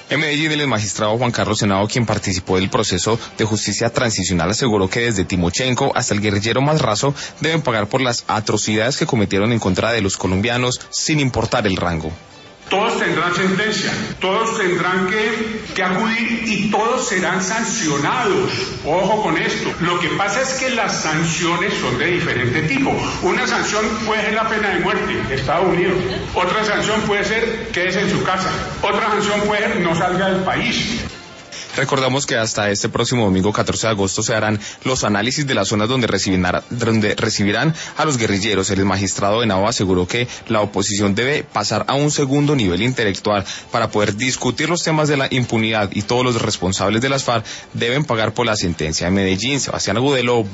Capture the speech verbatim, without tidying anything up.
En Medellín, el magistrado Juan Carlos Henao, quien participó del proceso de justicia transicional, aseguró que desde Timochenko hasta el guerrillero más raso deben pagar por las atrocidades que cometieron en contra de los colombianos, sin importar el rango. Todos tendrán sentencia, todos tendrán que, que acudir y todos serán sancionados. Ojo con esto. Lo que pasa es que las sanciones son de diferente tipo. Una sanción puede ser la pena de muerte, Estados Unidos. Otra sanción puede ser quédese en su casa. Otra sanción puede ser no salga del país. Recordamos que hasta este próximo domingo catorce de agosto se harán los análisis de las zonas donde recibirán, donde recibirán a los guerrilleros. El magistrado Henao aseguró que la oposición debe pasar a un segundo nivel intelectual para poder discutir los temas de la impunidad, y todos los responsables de las FARC deben pagar por la sentencia. En Medellín, Sebastián Agudelo.